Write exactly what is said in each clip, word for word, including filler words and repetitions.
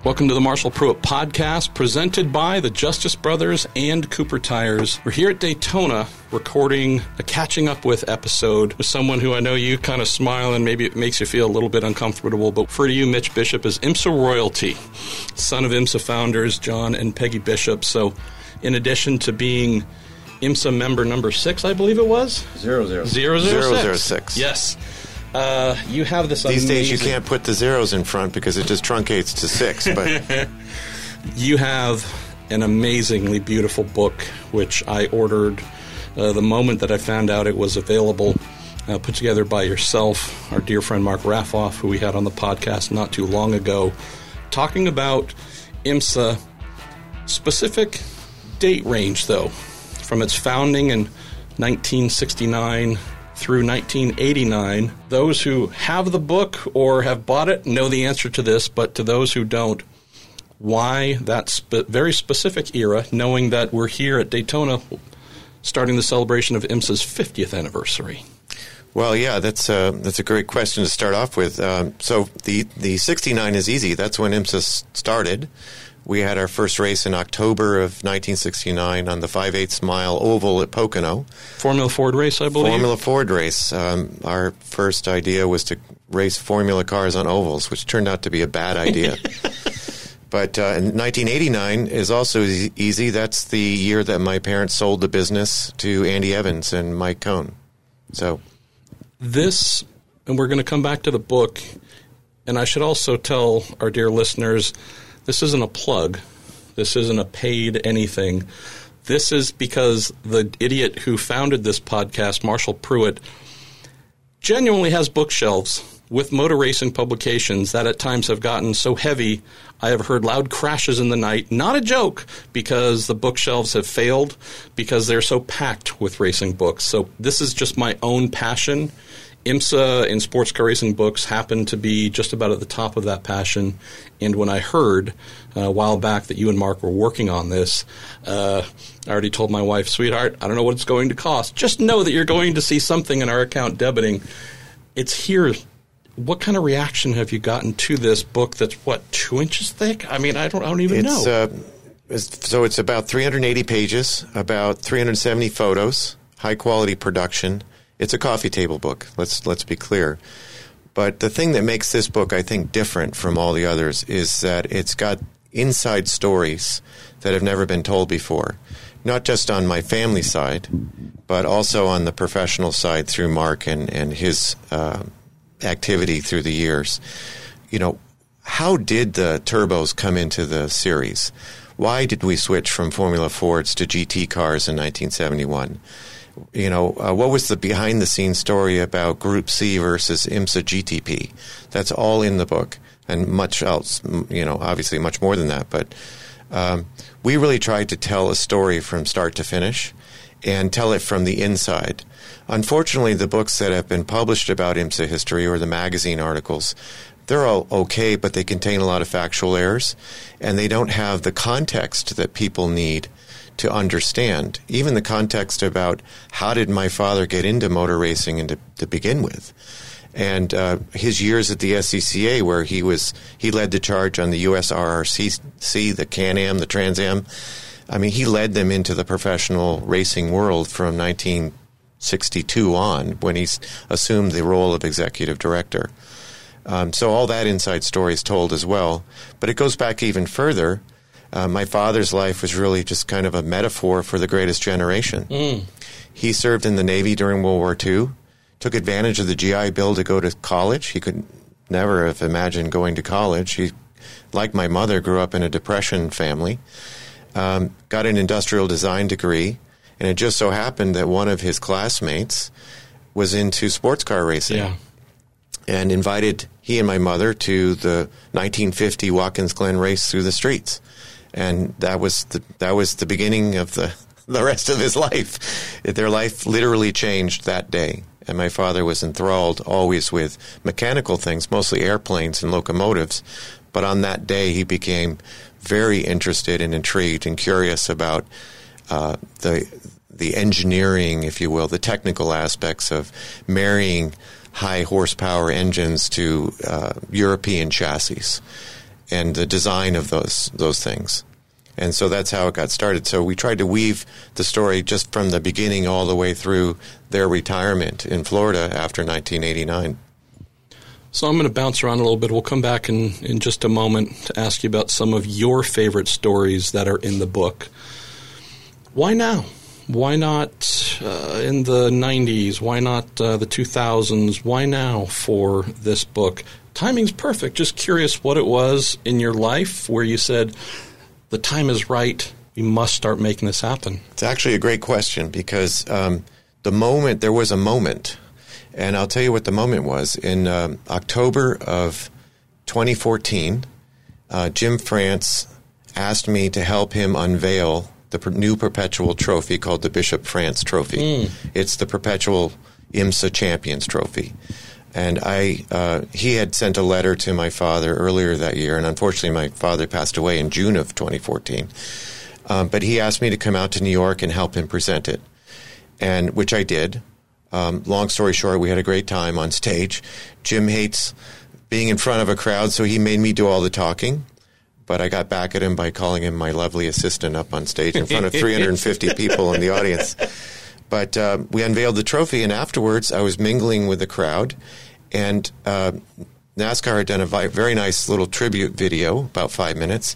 Welcome to the Marshall Pruett Podcast, presented by the Justice Brothers and Cooper Tires. We're here at Daytona recording a Catching Up With episode with someone who I know you kind of smile and maybe it makes you feel a little bit uncomfortable, but for you, Mitch Bishop is IMSA royalty, son of IMSA founders John and Peggy Bishop. So in addition to being IMSA member number six, I believe it was? Zero, zero. Zero, zero, zero, six. zero, six. Yes. Uh, you have this These amazing... days you can't put the zeros in front because it just truncates to six. But you have an amazingly beautiful book, which I ordered uh, the moment that I found out it was available, uh, put together by yourself, our dear friend Mark Raffoff, who we had on the podcast not too long ago, talking about IMSA. Specific date range, though, from its founding in nineteen sixty-nine through nineteen eighty-nine. Those who have the book or have bought it know the answer to this, but to those who don't, why that spe- very specific era, knowing that we're here at Daytona starting the celebration of IMSA's fiftieth anniversary? Well, yeah, that's a, that's a great question to start off with. Um, so the, the sixty-nine is easy. That's when IMSA started. We had our first race in October of nineteen sixty-nine on the five eighths mile oval at Pocono. Formula Ford race, I believe? Formula Ford race. Um, our first idea was to race Formula cars on ovals, which turned out to be a bad idea. But uh, nineteen eighty-nine is also e- easy. That's the year that my parents sold the business to Andy Evans and Mike Cohn. So this, and we're going to come back to the book, and I should also tell our dear listeners, this isn't a plug. This isn't a paid anything. This is because the idiot who founded this podcast, Marshall Pruett, genuinely has bookshelves with motor racing publications that at times have gotten so heavy I have heard loud crashes in the night. Not a joke, because the bookshelves have failed because they're so packed with racing books. So this is just my own passion. IMSA and sports car racing books happen to be just about at the top of that passion. And when I heard uh, a while back that you and Mark were working on this, uh, I already told my wife, sweetheart, I don't know what it's going to cost. Just know that you're going to see something in our account debiting. It's here. What kind of reaction have you gotten to this book that's, what, two inches thick? I mean, I don't, I don't even it's, know. Uh, it's, so it's about three hundred eighty pages, about three hundred seventy photos, high-quality production. It's a coffee table book, let's let's be clear. But the thing that makes this book, I think, different from all the others is that it's got inside stories that have never been told before, not just on my family side, but also on the professional side through Mark and, and his uh, activity through the years. You know, how did the turbos come into the series? Why did we switch from Formula Fords to G T cars in nineteen seventy-one? You know, uh, what was the behind-the-scenes story about Group C versus IMSA G T P? That's all in the book, and much else, you know, obviously much more than that. But um, we really tried to tell a story from start to finish and tell it from the inside. Unfortunately, the books that have been published about IMSA history or the magazine articles, they're all okay, but they contain a lot of factual errors, and they don't have the context that people need to understand, even the context about how did my father get into motor racing and to, to begin with, and uh, his years at the S C C A, where he was he led the charge on the U S R R C, the Can-Am, the Trans Am. I mean, he led them into the professional racing world from nineteen sixty-two on, when he assumed the role of executive director. Um, so all that inside story is told as well, but it goes back even further. Uh, my father's life was really just kind of a metaphor for the greatest generation. Mm. He served in the Navy during World War Two, took advantage of the G I Bill to go to college. He could never have imagined going to college. He, like my mother, grew up in a Depression family, um, got an industrial design degree, and it just so happened that one of his classmates was into sports car racing. Yeah. And invited he and my mother to the nineteen fifty Watkins Glen race through the streets. And that was the that was the beginning of the, the rest of his life. Their life literally changed that day. And my father was enthralled always with mechanical things, mostly airplanes and locomotives. But on that day, he became very interested and intrigued and curious about uh, the the engineering, if you will, the technical aspects of marrying high horsepower engines to uh, European chassis. and the design of those those things. And so that's how it got started. So we tried to weave the story just from the beginning all the way through their retirement in Florida after nineteen eighty-nine. So I'm going to bounce around a little bit. We'll come back in, in just a moment to ask you about some of your favorite stories that are in the book. Why now? Why not uh, in the nineties? Why not uh, the two thousands? Why now for this book? Timing's perfect. Just curious what it was in your life where you said, the time is right, we must start making this happen. It's actually a great question because um, the moment, there was a moment, and I'll tell you what the moment was. In um, October of twenty fourteen, uh, Jim France asked me to help him unveil the per- new perpetual trophy called the Bishop France Trophy. Mm. It's the perpetual IMSA Champions Trophy. And I, uh, he had sent a letter to my father earlier that year, and unfortunately my father passed away in June of twenty fourteen. Um, but he asked me to come out to New York and help him present it, and which I did. Um, long story short, we had a great time on stage. Jim hates being in front of a crowd, so he made me do all the talking. But I got back at him by calling him my lovely assistant up on stage in front of three hundred fifty people in the audience. But uh, we unveiled the trophy, and afterwards I was mingling with the crowd, and uh, NASCAR had done a vi- very nice little tribute video, about five minutes,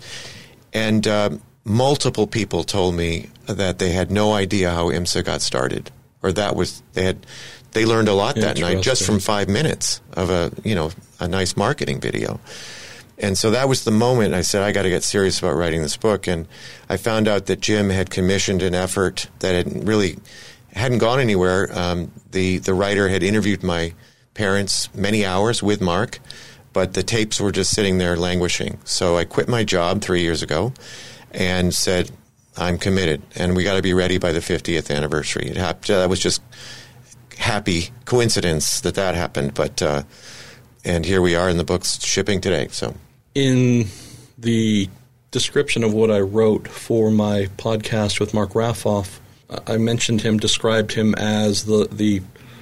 and uh, multiple people told me that they had no idea how IMSA got started, or that was they had they learned a lot that night just from five minutes of a you know a nice marketing video. And so that was the moment I said, I got to get serious about writing this book. And I found out that Jim had commissioned an effort that had really hadn't gone anywhere. Um, the, the writer had interviewed my parents many hours with Mark, but the tapes were just sitting there languishing. So I quit my job three years ago and said, I'm committed, and we got to be ready by the fiftieth anniversary. It happened. That was just happy coincidence that that happened, but uh, and here we are in the book's shipping today. So. In the description of what I wrote for my podcast with Mark Raffoff, I mentioned him, described him as the the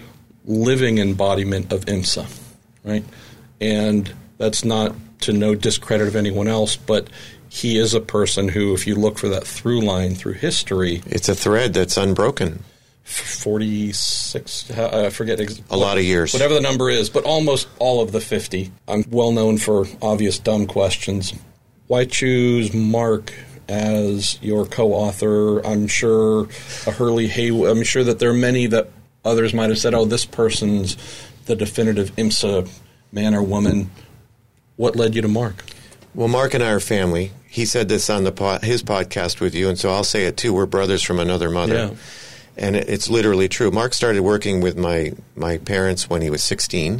living embodiment of IMSA, right? And that's not to no discredit of anyone else, but he is a person who, if you look for that through line through history... It's a thread that's unbroken. forty-six, I forget. Ex- a lot of years. Whatever the number is, but almost all of the fifty. I'm well known for obvious dumb questions. Why choose Mark as your co-author? I'm sure a Hurley Haywood, I'm sure that there are many that others might have said, oh, this person's the definitive IMSA man or woman. What led you to Mark? Well, Mark and I are family. He said this on the po- his podcast with you, and so I'll say it too. We're brothers from another mother. Yeah. And it's literally true. Mark started working with my, my parents when he was sixteen.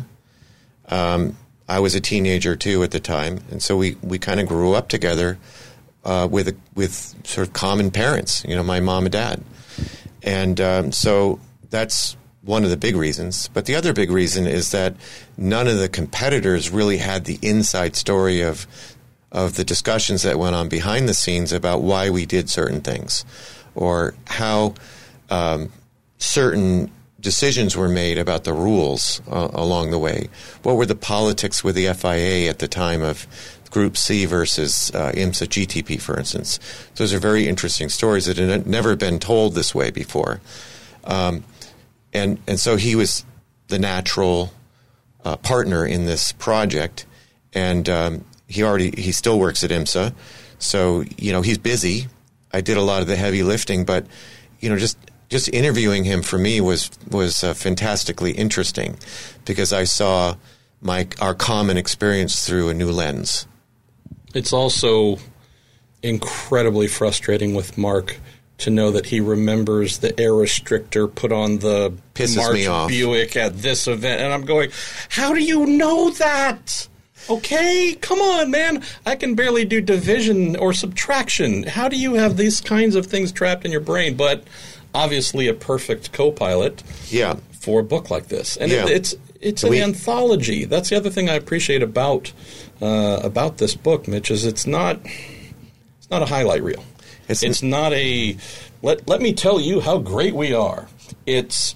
Um, I was a teenager, too, at the time. And so we, we kind of grew up together uh, with a, with sort of common parents, you know, my mom and dad. And um, so that's one of the big reasons. But the other big reason is that none of the competitors really had the inside story of of the discussions that went on behind the scenes about why we did certain things or how... Um, certain decisions were made about the rules uh, along the way. What were the politics with the F I A at the time of Group C versus uh, IMSA G T P, for instance? Those are very interesting stories that had never been told this way before. Um, and, and so he was the natural uh, partner in this project, and um, he already he still works at IMSA. So, you know, he's busy. I did a lot of the heavy lifting, but, you know, just... Just interviewing him for me was was uh, fantastically interesting because I saw my our common experience through a new lens. It's also incredibly frustrating with Mark to know that he remembers the air restrictor put on the Pisses March me off. Buick at this event, and I'm going, how do you know that? Okay, come on, man. I can barely do division or subtraction. How do you have these kinds of things trapped in your brain? But obviously a perfect co-pilot yeah. for a book like this. And yeah. it, it's it's an we, anthology. That's the other thing I appreciate about uh, about this book, Mitch, is it's not it's not a highlight reel. It's, it's not a let let me tell you how great we are. It's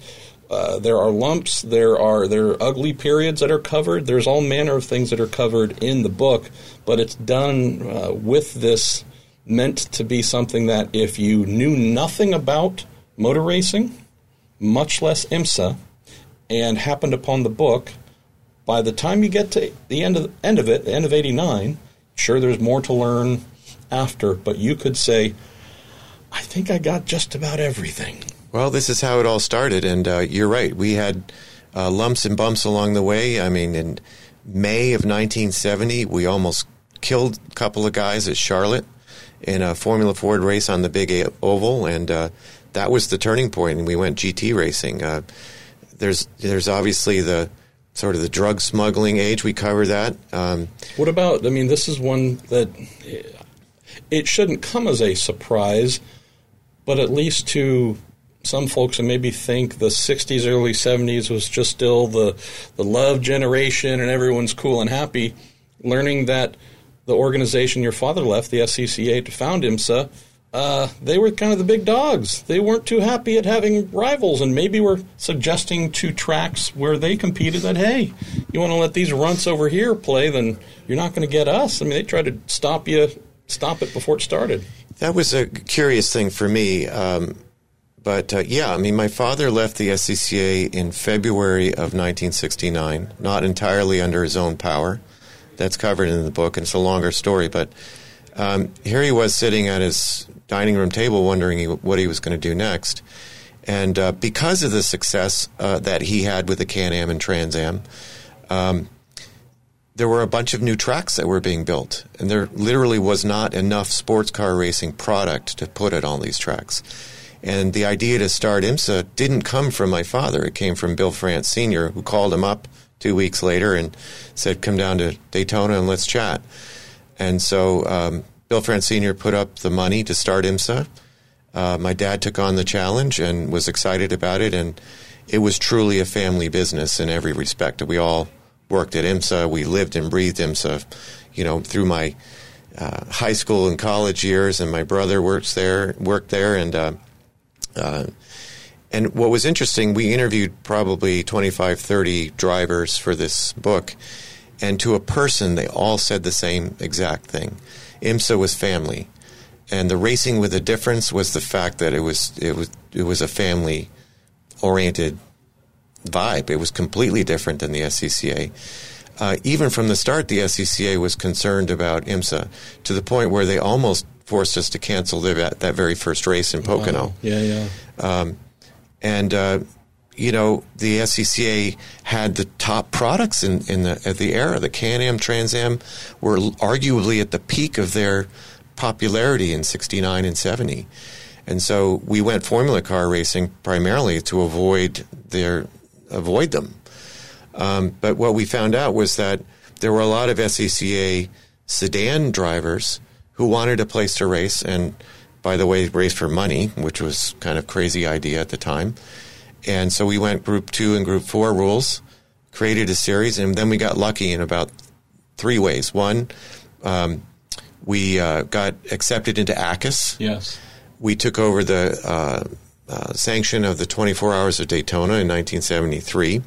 Uh, there are lumps, there are there are ugly periods that are covered. There's all manner of things that are covered in the book, but it's done uh, with this meant to be something that if you knew nothing about motor racing, much less IMSA, and happened upon the book, by the time you get to the end of the end of it, the end of eighty-nine, sure, there's more to learn after, but you could say, I think I got just about everything. Well, this is how it all started, and uh, you're right. We had uh, lumps and bumps along the way. I mean, in May of nineteen seventy, we almost killed a couple of guys at Charlotte in a Formula Ford race on the Big Oval, and uh, that was the turning point, and we went G T racing. Uh, there's there's obviously the sort of the drug smuggling age. We cover that. Um, what about, I mean, this is one that it shouldn't come as a surprise, but at least to some folks that maybe think the sixties, early seventies was just still the, the love generation and everyone's cool and happy, learning that the organization your father left, the S C C A, to found IMSA, uh, they were kind of the big dogs. They weren't too happy at having rivals, and maybe were suggesting to tracks where they competed that, hey, you want to let these runts over here play, then you're not going to get us. I mean, they tried to stop you, stop it before it started. That was a curious thing for me. Um, but, uh, yeah, I mean, my father left the S C C A in February of nineteen sixty-nine, not entirely under his own power. That's covered in the book, and it's a longer story. But um, here he was sitting at his dining room table wondering he, what he was going to do next. And uh, because of the success uh, that he had with the Can-Am and Trans Am, um, there were a bunch of new tracks that were being built. And there literally was not enough sports car racing product to put it on these tracks. And the idea to start IMSA didn't come from my father. It came from Bill France Senior, who called him up two weeks later and said, come down to Daytona and let's chat. And so um, Bill France Senior put up the money to start IMSA. Uh, my dad took on the challenge and was excited about it, and it was truly a family business in every respect. We all worked at IMSA. We lived and breathed IMSA, you know, through my uh, high school and college years, and my brother works there, worked there, and uh, uh, and what was interesting, we interviewed probably twenty-five, thirty drivers for this book, and to a person, they all said the same exact thing. IMSA was family. And the racing with a difference was the fact that it was it was it was a family-oriented vibe. It was completely different than the S C C A. Uh, even from the start, the S C C A was concerned about IMSA to the point where they almost forced us to cancel their, that very first race in Pocono. Wow. Yeah, yeah. Um, and uh, you know, the S C C A had the top products in in the at the era. The Can-Am, Trans Am were arguably at the peak of their popularity in sixty-nine and seventy. And so we went formula car racing primarily to avoid their avoid them. Um, but what we found out was that there were a lot of S C C A sedan drivers who wanted a place to race, and by the way, race for money, which was kind of crazy idea at the time. And so we went group two and group four rules, created a series, and then we got lucky in about three ways. One, um, We uh, got accepted into A C U S. Yes. We took over the uh, uh, sanction of the twenty-four Hours of Daytona in nineteen seventy-three.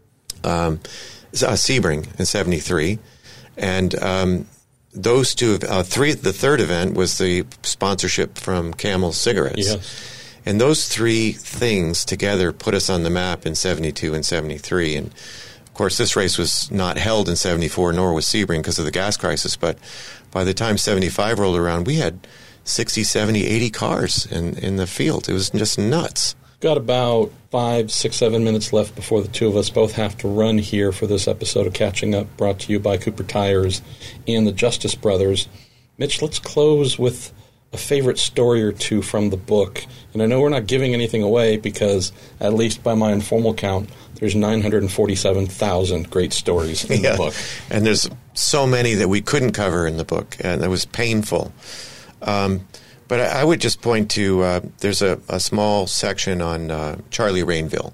Um, uh, Sebring in seventy-three. And um, those two, uh, three, the third event was the sponsorship from Camel Cigarettes. Yes. And those three things together put us on the map in seventy-two and seventy-three. And of course, this race was not held in seventy-four, nor was Sebring because of the gas crisis. But by the time seventy-five rolled around, we had sixty, seventy, eighty cars in, in the field. It was just nuts. Got about five, six, seven minutes left before the two of us both have to run here for this episode of Catching Up, brought to you by Cooper Tires and the Justice Brothers. Mitch, let's close with a favorite story or two from the book. And I know we're not giving anything away because, at least by my informal count, there's nine hundred forty-seven thousand great stories in yeah. the book. And there's so many that we couldn't cover in the book, and it was painful. Um, but I, I would just point to, uh, there's a, a small section on uh, Charlie Rainville.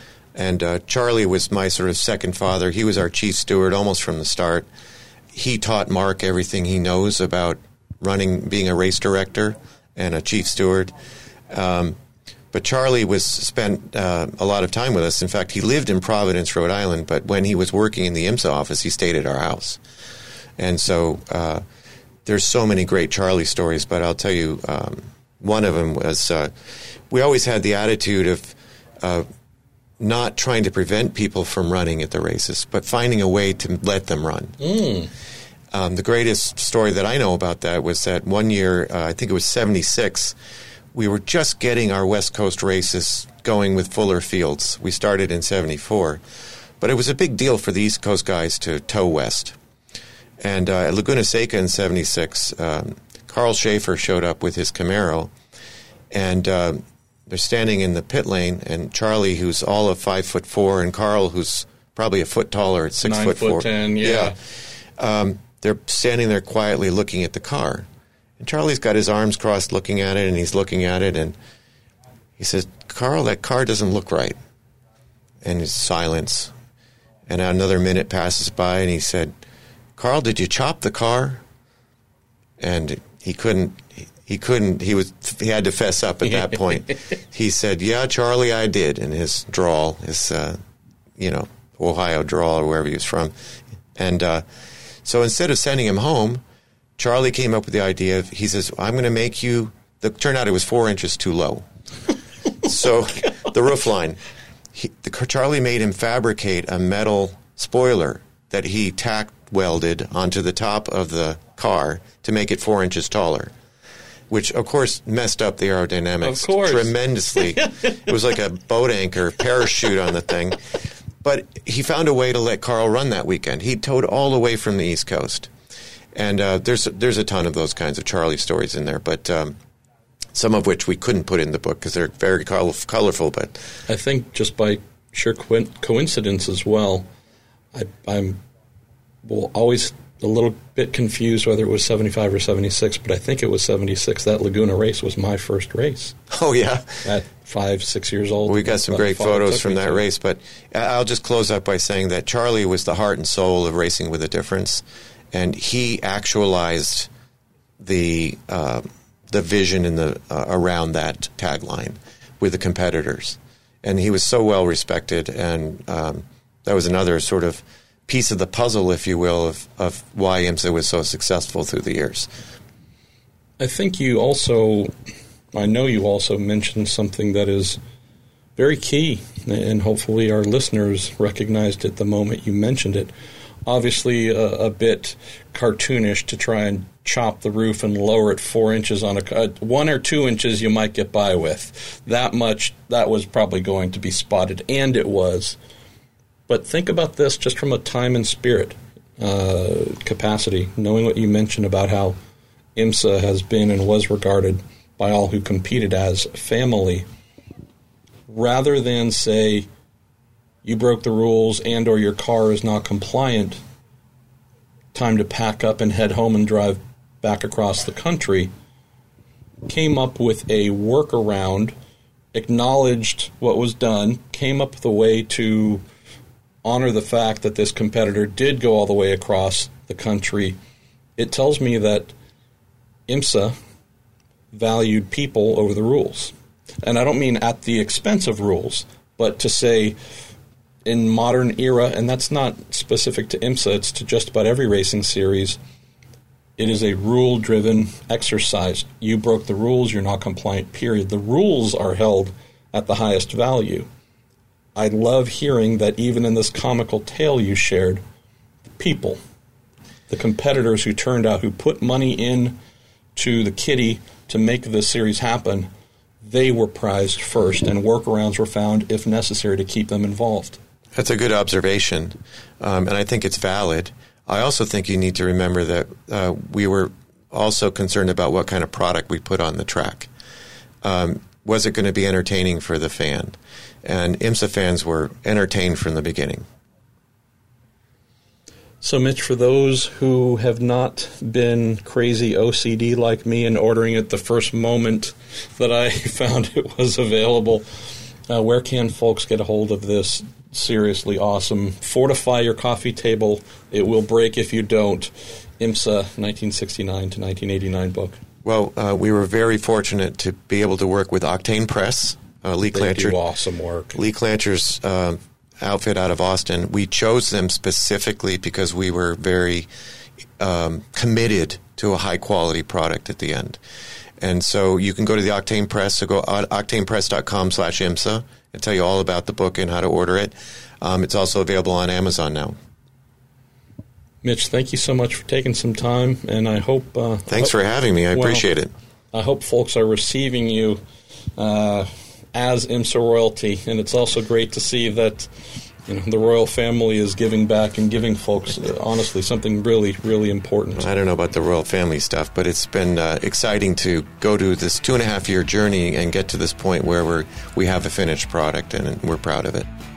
And uh, Charlie was my sort of second father. He was our chief steward almost from the start. He taught Mark everything he knows about running, being a race director and a chief steward. Um, But Charlie was spent uh, a lot of time with us. In fact, he lived in Providence, Rhode Island, but when he was working in the IMSA office, he stayed at our house. And so uh, there's so many great Charlie stories, but I'll tell you, um, one of them was uh, we always had the attitude of uh, not trying to prevent people from running at the races, but finding a way to let them run. Mm. Um, the greatest story that I know about that was that one year, uh, I think it was seventy-six, we were just getting our West Coast races going with fuller fields. We started in seventy-four. But it was a big deal for the East Coast guys to tow west. And uh, at Laguna Seca in seventy-six, um, Carl Schaefer showed up with his Camaro. And uh, they're standing in the pit lane, and Charlie, who's all of five foot four, and Carl, who's probably a foot taller at six Nine foot foot four. ten, yeah. yeah. Um, they're standing there quietly looking at the car. And Charlie's got his arms crossed looking at it, and he's looking at it, and he says, Carl, that car doesn't look right. And it's silence. And another minute passes by, and he said, Carl, did you chop the car? And he couldn't, he couldn't, he was, he had to fess up at that point. He said, yeah, Charlie, I did, in his drawl, his, uh, you know, Ohio drawl or wherever he was from. And uh, so instead of sending him home, Charlie came up with the idea of, he says, I'm going to make you, the, turned out it was four inches too low. So the roof line, he, the, Charlie made him fabricate a metal spoiler that he tack welded onto the top of the car to make it four inches taller, which, of course, messed up the aerodynamics of course. tremendously. It was like a boat anchor parachute on the thing. But he found a way to let Carl run that weekend. He towed all the way from the East Coast. And uh, there's there's a ton of those kinds of Charlie stories in there, but um, some of which we couldn't put in the book because they're very col- colorful. But I think just by sheer co- coincidence as well, I, I'm well, always a little bit confused whether it was seventy-five or seventy-six, but I think it was seventy-six. That Laguna race was my first race. Oh, yeah? At five, six years old. We got some great photos from that to. race, but I'll just close up by saying that Charlie was the heart and soul of Racing with a Difference. And he actualized the uh, the vision in the uh, around that tagline with the competitors, and he was so well respected. And um, that was another sort of piece of the puzzle, if you will, of, of why IMSA was so successful through the years. I think you also, I know you also mentioned something that is very key, and hopefully our listeners recognized it the moment you mentioned it. Obviously a, a bit cartoonish to try and chop the roof and lower it four inches on a uh, one or two inches you might get by with. That much, that was probably going to be spotted, and it was. But think about this just from a time and spirit uh, capacity, knowing what you mentioned about how IMSA has been and was regarded by all who competed as family, rather than say, you broke the rules and or your car is not compliant, time to pack up and head home and drive back across the country, came up with a workaround, acknowledged what was done, came up with a way to honor the fact that this competitor did go all the way across the country. It tells me that IMSA valued people over the rules. And I don't mean at the expense of rules, but to say, in modern era, and that's not specific to IMSA, it's to just about every racing series, it is a rule-driven exercise. You broke the rules, you're not compliant, period. The rules are held at the highest value. I love hearing that even in this comical tale you shared, the people, the competitors who turned out, who put money in to the kitty to make this series happen, they were prized first, and workarounds were found, if necessary, to keep them involved. That's a good observation, um, and I think it's valid. I also think you need to remember that uh, we were also concerned about what kind of product we put on the track. Um, was it going to be entertaining for the fan? And IMSA fans were entertained from the beginning. So, Mitch, for those who have not been crazy O C D like me and ordering it the first moment that I found it was available, uh, where can folks get a hold of this seriously awesome Fortify Your Coffee Table, It Will Break If You Don't, IMSA nineteen sixty-nine to nineteen eighty-nine book? Well, uh, we were very fortunate to be able to work with Octane Press, uh, Lee They Clancher. do awesome work. Lee Clancher's uh, outfit out of Austin. We chose them specifically because we were very um, committed to a high-quality product at the end. And so you can go to the Octane Press, so go octanepress.com slash IMSA and tell you all about the book and how to order it. Um, it's also available on Amazon now. Mitch, thank you so much for taking some time, and I hope... Uh, Thanks I hope, for having me. I well, appreciate it. I hope folks are receiving you uh, as IMSA royalty, and it's also great to see that you know the royal family is giving back and giving folks, uh, honestly, something really, really important. I don't know about the royal family stuff, but it's been uh, exciting to go to this two and a half year journey and get to this point where we're, we have a finished product, and we're proud of it.